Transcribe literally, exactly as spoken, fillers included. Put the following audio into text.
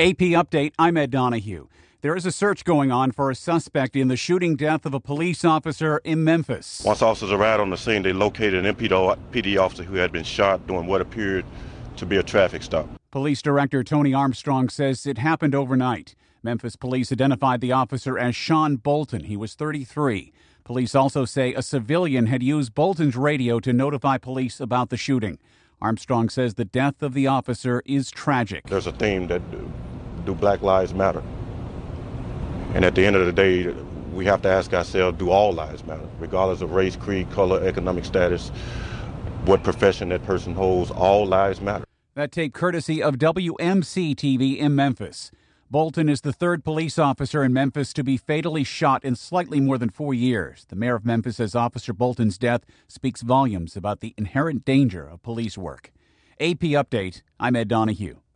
A P Update, I'm Ed Donahue. There is a search going on for a suspect in the shooting death of a police officer in Memphis. Once officers arrived on the scene, they located an M P D officer who had been shot during what appeared to be a traffic stop. Police Director Tony Armstrong says it happened overnight. Memphis police identified the officer as Sean Bolton. He was thirty-three. Police also say a civilian had used Bolton's radio to notify police about the shooting. Armstrong says the death of the officer is tragic. There's a theme that do, do Black Lives Matter? And at the end of the day, we have to ask ourselves, do all lives matter? Regardless of race, creed, color, economic status, what profession that person holds, all lives matter. That tape courtesy of W M C T V in Memphis. Bolton is the third police officer in Memphis to be fatally shot in slightly more than four years. The mayor of Memphis says Officer Bolton's death speaks volumes about the inherent danger of police work. A P Update, I'm Ed Donahue.